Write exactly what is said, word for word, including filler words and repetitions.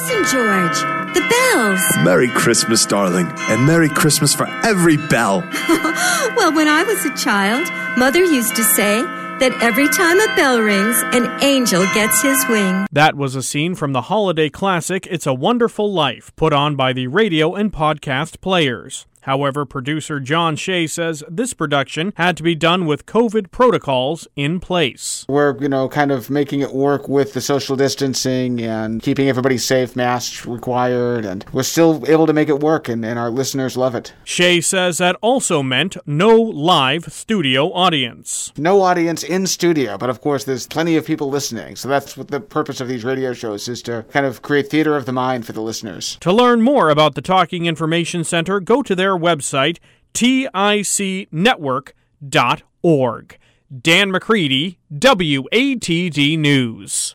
Listen, George, the bells. Merry Christmas, darling, and Merry Christmas for every bell. Well, when I was a child, Mother used to say that every time a bell rings, an angel gets his wing. That was a scene from the holiday classic It's a Wonderful Life, put on by the radio and podcast players. However, producer John Shea says this production had to be done with COVID protocols in place. We're, you know, kind of making it work with the social distancing and keeping everybody safe, masks required, and we're still able to make it work, and, and our listeners love it. Shea says that also meant no live studio audience. No audience in studio, but of course there's plenty of people listening, so that's what the purpose of these radio shows is, to kind of create theater of the mind for the listeners. To learn more about the Talking Information Center, go to their website, T I C network dot org. Dan McCready, W A T D News.